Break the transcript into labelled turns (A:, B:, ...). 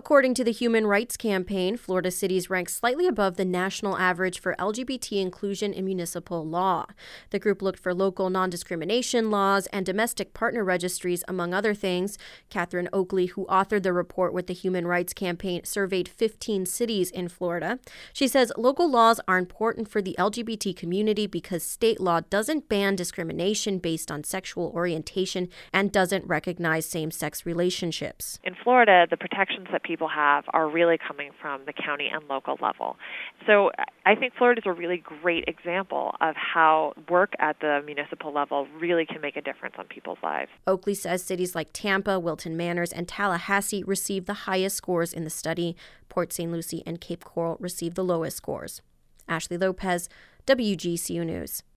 A: According to the Human Rights Campaign, Florida cities rank slightly above the national average for LGBT inclusion in municipal law. The group looked for local non-discrimination laws and domestic partner registries, among other things. Catherine Oakley, who authored the report with the Human Rights Campaign, surveyed 15 cities in Florida. She says local laws are important for the LGBT community because state law doesn't ban discrimination based on sexual orientation and doesn't recognize same-sex relationships.
B: In Florida, the protections that people have are really coming from the county and local level. So I think Florida is a really great example of how work at the municipal level really can make a difference on people's lives.
A: Oakley says cities like Tampa, Wilton Manors, and Tallahassee received the highest scores in the study. Port St. Lucie and Cape Coral received the lowest scores. Ashley Lopez, WGCU News.